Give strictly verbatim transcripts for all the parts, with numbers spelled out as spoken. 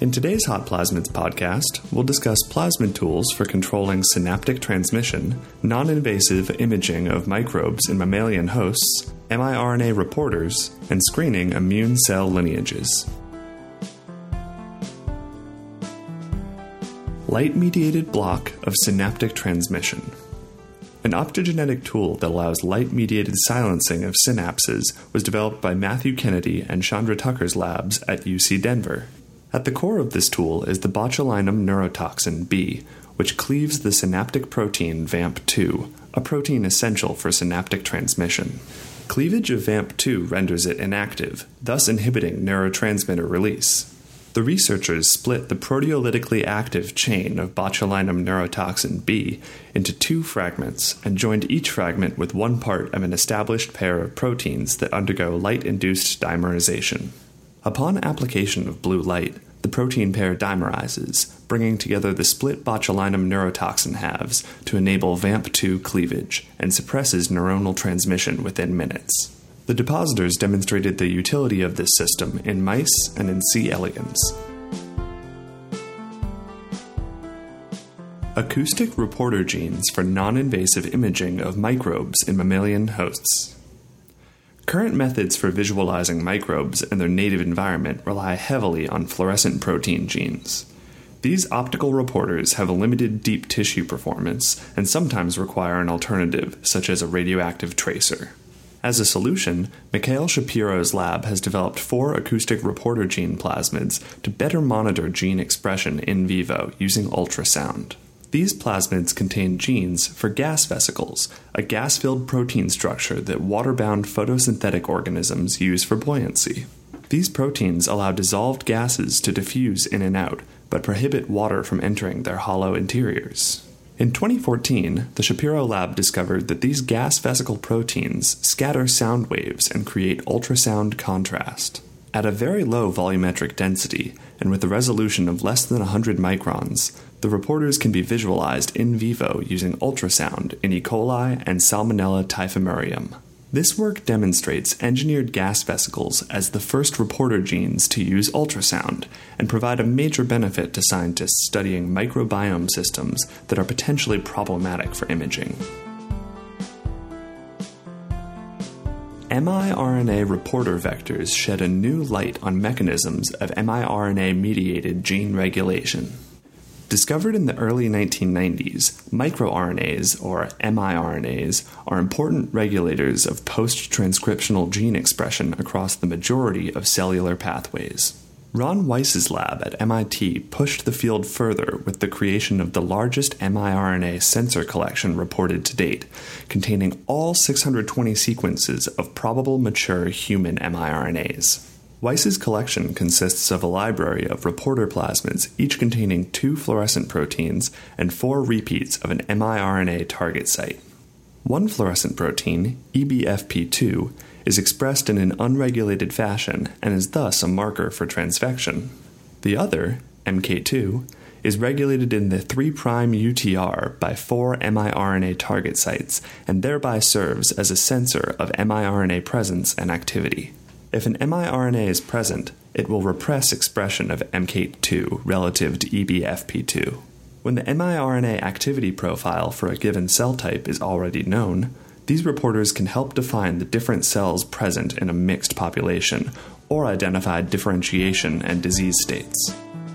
In today's Hot Plasmids podcast, we'll discuss plasmid tools for controlling synaptic transmission, non-invasive imaging of microbes in mammalian hosts, miRNA reporters, and screening immune cell lineages. Light-mediated block of synaptic transmission. An optogenetic tool that allows light-mediated silencing of synapses was developed by Matthew Kennedy and Chandra Tucker's labs at U C Denver. At the core of this tool is the botulinum neurotoxin B, which cleaves the synaptic protein V A M P two, a protein essential for synaptic transmission. Cleavage of V A M P two renders it inactive, thus inhibiting neurotransmitter release. The researchers split the proteolytically active chain of botulinum neurotoxin B into two fragments and joined each fragment with one part of an established pair of proteins that undergo light-induced dimerization. Upon application of blue light, the protein pair dimerizes, bringing together the split botulinum neurotoxin halves to enable V A M P two cleavage and suppresses neuronal transmission within minutes. The depositors demonstrated the utility of this system in mice and in C. elegans. Acoustic reporter genes for non-invasive imaging of microbes in mammalian hosts. Current methods for visualizing microbes in their native environment rely heavily on fluorescent protein genes. These optical reporters have a limited deep tissue performance and sometimes require an alternative, such as a radioactive tracer. As a solution, Mikhail Shapiro's lab has developed four acoustic reporter gene plasmids to better monitor gene expression in vivo using ultrasound. These plasmids contain genes for gas vesicles, a gas-filled protein structure that water-bound photosynthetic organisms use for buoyancy. These proteins allow dissolved gases to diffuse in and out, but prohibit water from entering their hollow interiors. In twenty fourteen, the Shapiro lab discovered that these gas vesicle proteins scatter sound waves and create ultrasound contrast. At a very low volumetric density, and with a resolution of less than one hundred microns, the reporters can be visualized in vivo using ultrasound in E. coli and Salmonella typhimurium. This work demonstrates engineered gas vesicles as the first reporter genes to use ultrasound and provide a major benefit to scientists studying microbiome systems that are potentially problematic for imaging. miRNA reporter vectors shed a new light on mechanisms of miRNA-mediated gene regulation. Discovered in the early nineteen nineties, microRNAs, or miRNAs, are important regulators of post-transcriptional gene expression across the majority of cellular pathways. Ron Weiss's lab at M I T pushed the field further with the creation of the largest miRNA sensor collection reported to date, containing all six hundred twenty sequences of probable mature human miRNAs. Weiss's collection consists of a library of reporter plasmids, each containing two fluorescent proteins and four repeats of an miRNA target site. One fluorescent protein, E B F P two, is expressed in an unregulated fashion and is thus a marker for transfection. The other, M K two, is regulated in the three prime U T R by four miRNA target sites and thereby serves as a sensor of miRNA presence and activity. If an miRNA is present, it will repress expression of M K two relative to E B F P two. When the miRNA activity profile for a given cell type is already known, these reporters can help define the different cells present in a mixed population or identify differentiation and disease states.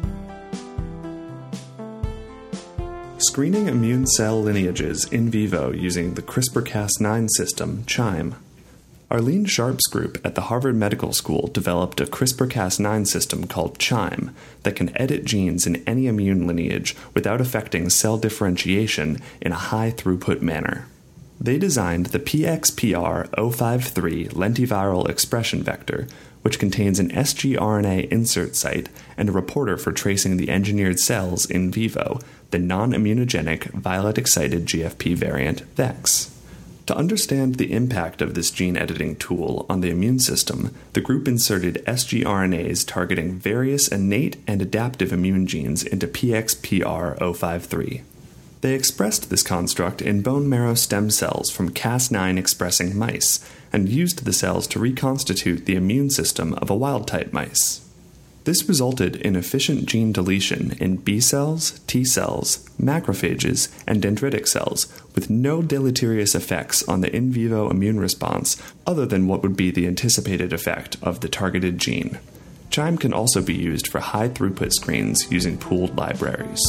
Screening immune cell lineages in vivo using the CRISPR Cas nine system, CHIME. Arlene Sharp's group at the Harvard Medical School developed a CRISPR Cas nine system called CHIME that can edit genes in any immune lineage without affecting cell differentiation in a high-throughput manner. They designed the P X P R zero five three lentiviral expression vector, which contains an s g R N A insert site and a reporter for tracing the engineered cells in vivo, the non-immunogenic violet-excited G F P variant VEX. To understand the impact of this gene editing tool on the immune system, the group inserted s g R N As targeting various innate and adaptive immune genes into P X P R zero five three. They expressed this construct in bone marrow stem cells from Cas nine expressing mice and used the cells to reconstitute the immune system of a wild-type mice. This resulted in efficient gene deletion in B cells, T cells, macrophages, and dendritic cells, with no deleterious effects on the in vivo immune response other than what would be the anticipated effect of the targeted gene. CHIME can also be used for high-throughput screens using pooled libraries.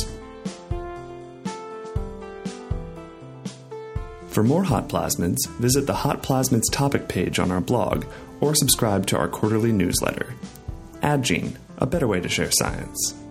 For more hot plasmids, visit the Hot Plasmids topic page on our blog or subscribe to our quarterly newsletter. AdGene, a better way to share science.